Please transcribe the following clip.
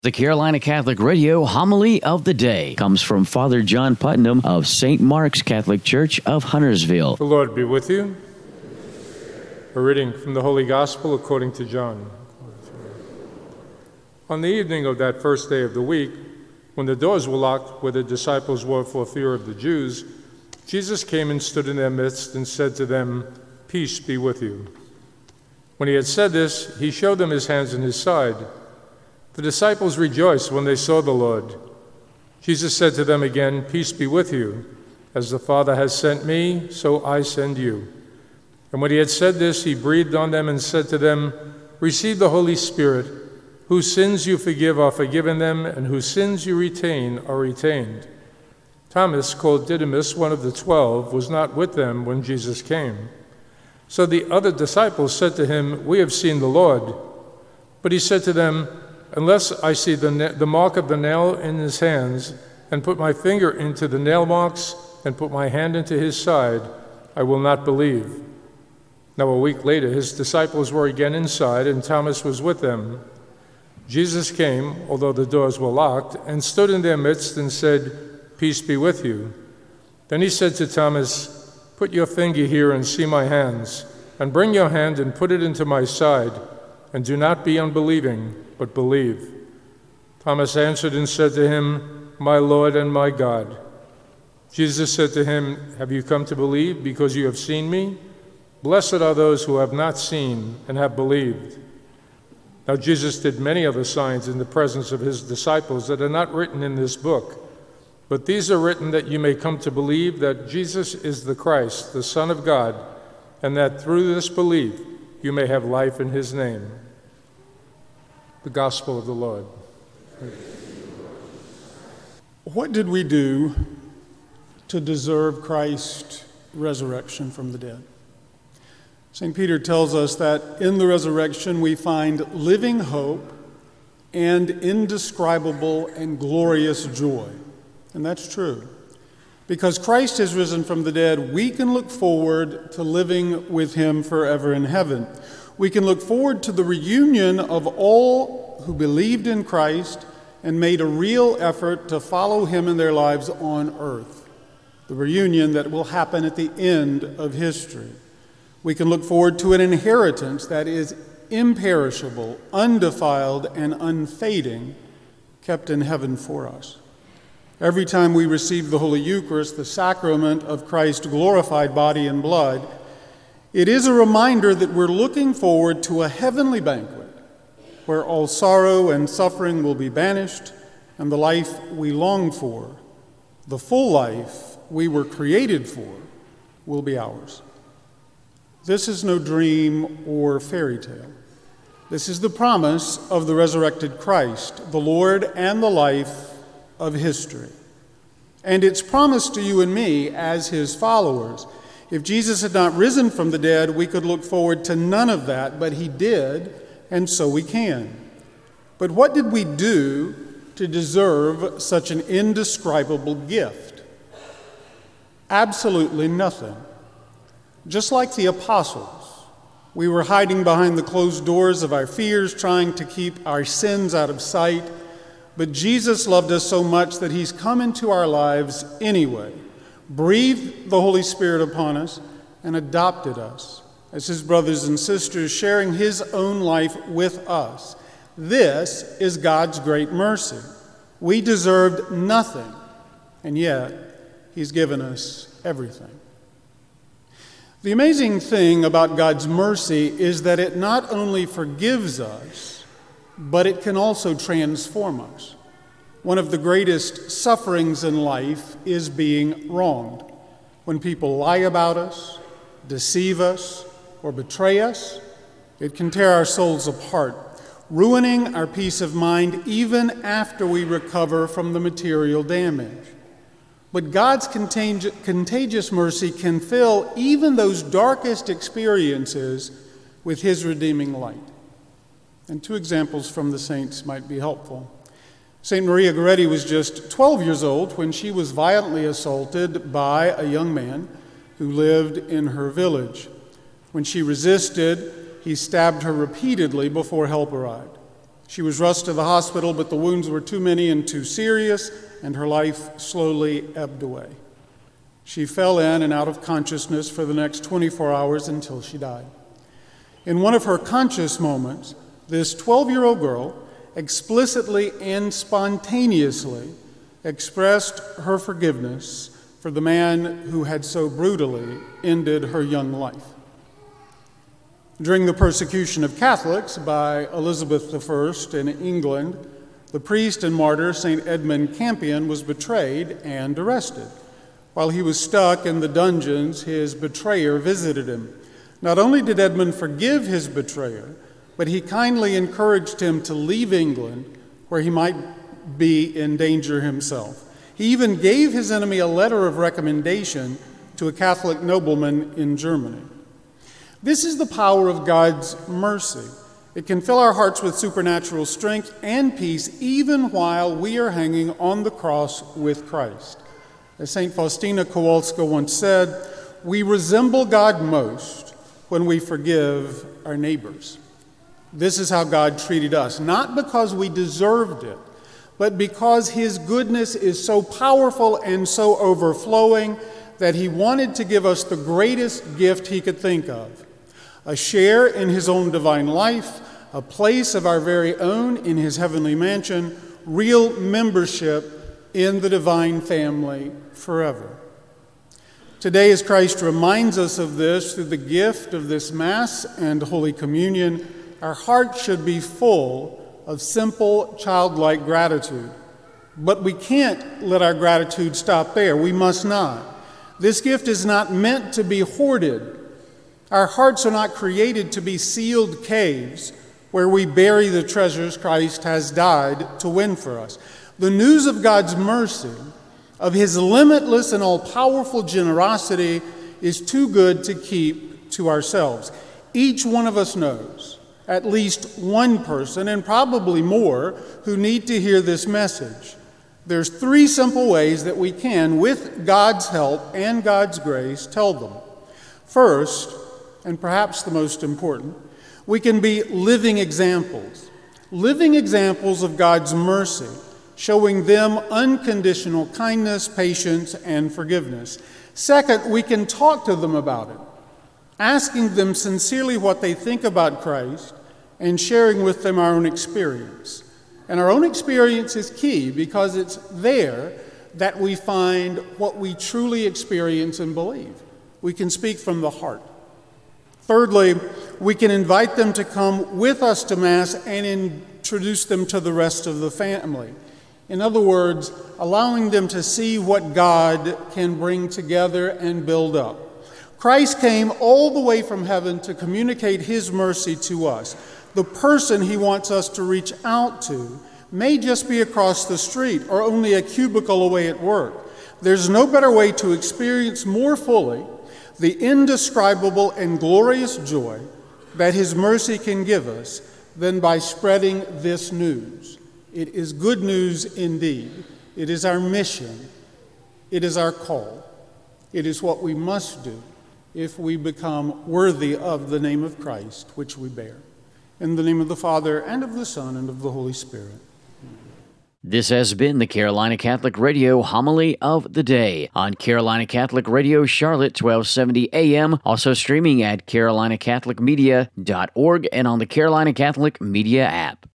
The Carolina Catholic Radio Homily of the Day comes from Father John Putnam of St. Mark's Catholic Church of Huntersville. The Lord be with you. A reading from the Holy Gospel according to John. On the evening of that first day of the week, when the doors were locked where the disciples were for fear of the Jews, Jesus came and stood in their midst and said to them, "Peace be with you." When he had said this, he showed them his hands and his side. The disciples rejoiced when they saw the Lord. Jesus said to them again, "Peace be with you. As the Father has sent me, so I send you." And when he had said this, he breathed on them and said to them, "Receive the Holy Spirit. Whose sins you forgive are forgiven them, and whose sins you retain are retained." Thomas, called Didymus, one of the 12, was not with them when Jesus came. So the other disciples said to him, "We have seen the Lord." But he said to them, "Unless I see the mark of the nail in his hands, and put my finger into the nail marks, and put my hand into his side, I will not believe." Now a week later his disciples were again inside, and Thomas was with them. Jesus came, although the doors were locked, and stood in their midst and said, "Peace be with you." Then he said to Thomas, "Put your finger here and see my hands, and bring your hand and put it into my side, and do not be unbelieving, but believe." Thomas answered and said to him, "My Lord and my God." Jesus said to him, "Have you come to believe because you have seen me? Blessed are those who have not seen and have believed." Now Jesus did many other signs in the presence of his disciples that are not written in this book, but these are written that you may come to believe that Jesus is the Christ, the Son of God, and that through this belief you may have life in his name. The Gospel of the Lord. What did we do to deserve Christ's resurrection from the dead? St. Peter tells us that in the resurrection we find living hope and indescribable and glorious joy. And that's true. Because Christ has risen from the dead, we can look forward to living with him forever in heaven. We can look forward to the reunion of all who believed in Christ and made a real effort to follow him in their lives on earth, the reunion that will happen at the end of history. We can look forward to an inheritance that is imperishable, undefiled, and unfading, kept in heaven for us. Every time we receive the Holy Eucharist, the sacrament of Christ's glorified body and blood, it is a reminder that we're looking forward to a heavenly banquet where all sorrow and suffering will be banished and the life we long for, the full life we were created for, will be ours. This is no dream or fairy tale. This is the promise of the resurrected Christ, the Lord and the life of history. And it's promised to you and me as his followers. If Jesus had not risen from the dead, we could look forward to none of that, but he did, and so we can. But what did we do to deserve such an indescribable gift? Absolutely nothing. Just like the apostles, we were hiding behind the closed doors of our fears, trying to keep our sins out of sight. But Jesus loved us so much that he's come into our lives anyway, breathed the Holy Spirit upon us, and adopted us as his brothers and sisters, sharing his own life with us. This is God's great mercy. We deserved nothing, and yet he's given us everything. The amazing thing about God's mercy is that it not only forgives us, but it can also transform us. One of the greatest sufferings in life is being wronged. When people lie about us, deceive us, or betray us, it can tear our souls apart, ruining our peace of mind even after we recover from the material damage. But God's contagious mercy can fill even those darkest experiences with his redeeming light. And two examples from the saints might be helpful. St. Maria Goretti was just 12 years old when she was violently assaulted by a young man who lived in her village. When she resisted, he stabbed her repeatedly before help arrived. She was rushed to the hospital, but the wounds were too many and too serious, and her life slowly ebbed away. She fell in and out of consciousness for the next 24 hours until she died. In one of her conscious moments, this 12-year-old girl explicitly and spontaneously expressed her forgiveness for the man who had so brutally ended her young life. During the persecution of Catholics by Elizabeth I in England, the priest and martyr St. Edmund Campion was betrayed and arrested. While he was stuck in the dungeons, his betrayer visited him. Not only did Edmund forgive his betrayer, but he kindly encouraged him to leave England, where he might be in danger himself. He even gave his enemy a letter of recommendation to a Catholic nobleman in Germany. This is the power of God's mercy. It can fill our hearts with supernatural strength and peace even while we are hanging on the cross with Christ. As St. Faustina Kowalska once said, we resemble God most when we forgive our neighbors. This is how God treated us, not because we deserved it, but because his goodness is so powerful and so overflowing that he wanted to give us the greatest gift he could think of: a share in his own divine life, a place of our very own in his heavenly mansion, real membership in the divine family forever. Today, as Christ reminds us of this through the gift of this Mass and Holy Communion, our hearts should be full of simple, childlike gratitude. But we can't let our gratitude stop there. We must not. This gift is not meant to be hoarded. Our hearts are not created to be sealed caves where we bury the treasures Christ has died to win for us. The news of God's mercy, of his limitless and all-powerful generosity, is too good to keep to ourselves. Each one of us knows at least one person, and probably more, who need to hear this message. There's 3 simple ways that we can, with God's help and God's grace, tell them. First, and perhaps the most important, we can be living examples of God's mercy, showing them unconditional kindness, patience, and forgiveness. Second, we can talk to them about it, asking them sincerely what they think about Christ and sharing with them our own experience. And our own experience is key because it's there that we find what we truly experience and believe. We can speak from the heart. Thirdly, we can invite them to come with us to Mass and introduce them to the rest of the family. In other words, allowing them to see what God can bring together and build up. Christ came all the way from heaven to communicate his mercy to us. The person he wants us to reach out to may just be across the street or only a cubicle away at work. There's no better way to experience more fully the indescribable and glorious joy that his mercy can give us than by spreading this news. It is good news indeed. It is our mission. It is our call. It is what we must do if we become worthy of the name of Christ, which we bear. In the name of the Father, and of the Son, and of the Holy Spirit. This has been the Carolina Catholic Radio Homily of the Day on Carolina Catholic Radio Charlotte, 1270 AM, also streaming at carolinacatholicmedia.org and on the Carolina Catholic Media app.